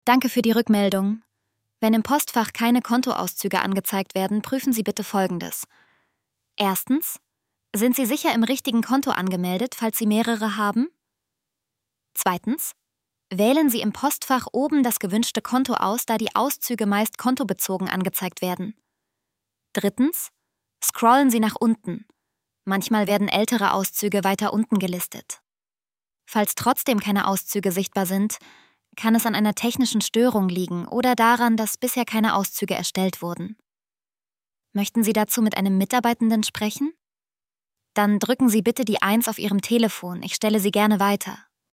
Danke für die Rückmeldung. Wenn im Postfach keine Kontoauszüge angezeigt werden, prüfen Sie bitte Folgendes. Erstens: Sind Sie sicher im richtigen Konto angemeldet, falls Sie mehrere haben? Zweitens: Wählen Sie im Postfach oben das gewünschte Konto aus, da die Auszüge meist kontobezogen angezeigt werden. Drittens: Scrollen Sie nach unten. Manchmal werden ältere Auszüge weiter unten gelistet. Falls trotzdem keine Auszüge sichtbar sind, kann es an einer technischen Störung liegen oder daran, dass bisher keine Auszüge erstellt wurden. Möchten Sie dazu mit einem Mitarbeitenden sprechen? Dann drücken Sie bitte die 1 auf Ihrem Telefon, ich stelle Sie gerne weiter.